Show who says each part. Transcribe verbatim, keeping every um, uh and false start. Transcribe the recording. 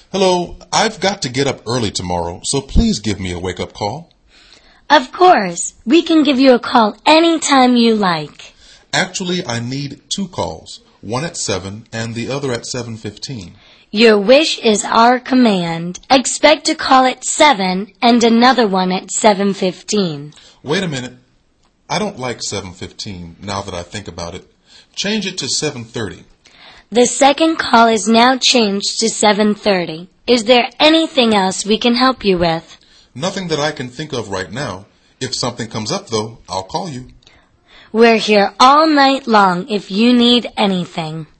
Speaker 1: Hello, I've got to get up early tomorrow, so please give me a wake-up call.
Speaker 2: Of course. We can give you a call anytime you like.
Speaker 1: Actually, I need two calls, one at seven and the other at seven fifteen.
Speaker 2: Your wish is our command. Expect a call at seven and another one at seven fifteen.
Speaker 1: Wait a minute. I don't like seven fifteen now that I think about it. Change it to seven thirty.
Speaker 2: The second call is now changed to seven thirty. Is there anything else we can help you with?
Speaker 1: Nothing that I can think of right now. If something comes up, though, I'll call you.
Speaker 2: We're here all night long if you need anything.